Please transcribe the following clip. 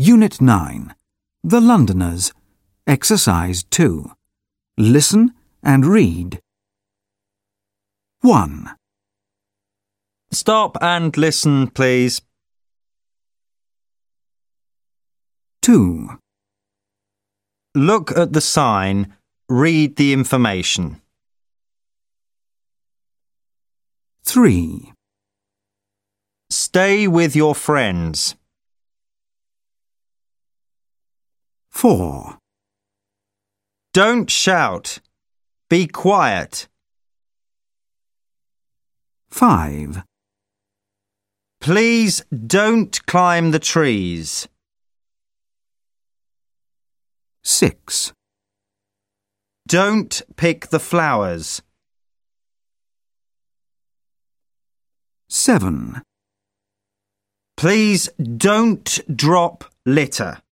Unit 9. The Londoners. Exercise 2. Listen and read. 1. Stop and listen, please. 2. Look at the sign. Read the information. 3. Stay with your friends. 4. Don't shout. Be quiet. 5. Please don't climb the trees. 6. Don't pick the flowers. 7. Please don't drop litter.